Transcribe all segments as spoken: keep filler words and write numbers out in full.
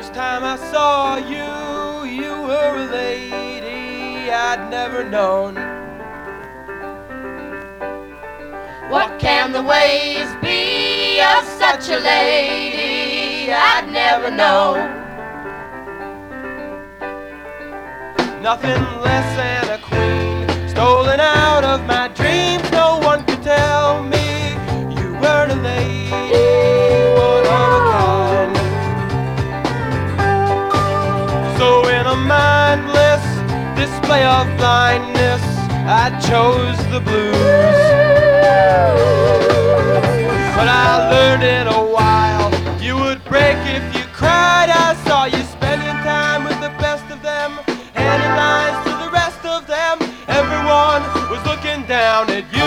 first time I saw you, you were a lady I'd never known. What can the ways be of such a lady I'd never known? Nothing less than a queen, stolen out of my dreams. No one could tell me you weren't a lady, one of a kind. So in a mindless display of blindness, I chose the blues. But I learned in a while you would break if you cried. I saw you spending time with the best of them, handing lines to the rest of them. Everyone was looking down at you.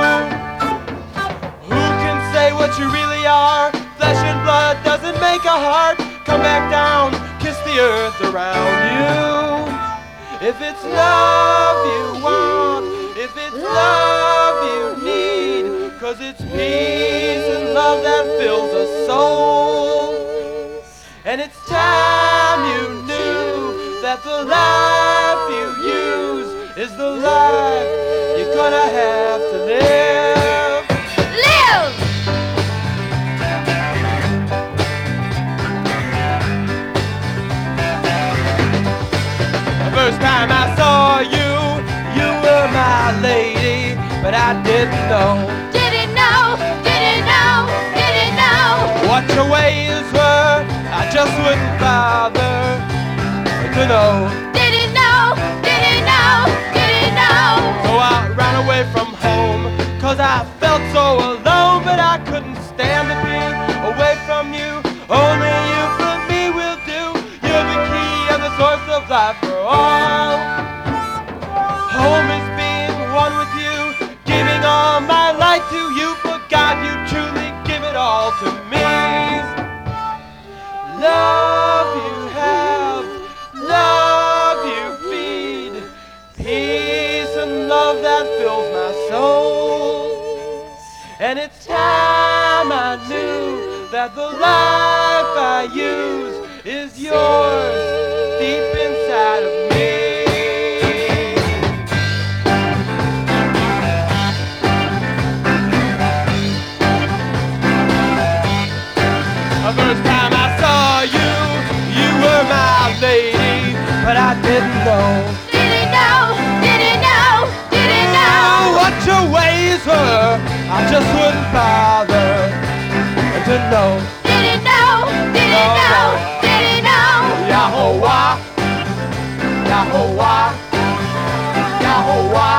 Who can say what you really are? Flesh and blood doesn't make a heart. Come back down, kiss the earth around you. If it's love you want, if it's love you need, 'cause it's peace and love that fills a soul. And it's time you knew that the life you use is the life you're gonna have to live. Live! The first time I saw you, you were my lady, but I didn't know. Didn't know, didn't know, didn't know What your ways were, I just wouldn't bother to know. Didn't know, didn't know, didn't know So I ran away from home, 'cause I felt so alone. But I couldn't stand to be away from you. Only you for me will do. You're the key and the source of life for all. Home is being one with you, giving all my life to you. For God, you truly give it all to me. Love you have, love you feed, peace and love that fills my soul. And it's time I knew that the life I use is yours deep inside of me. The first time I saw you, you were my lady, but I didn't know. Didn't know, didn't know, didn't know What your ways were, I just wouldn't bother to know. Didn't know, didn't know, didn't know Yahweh, Yahweh, Yahweh.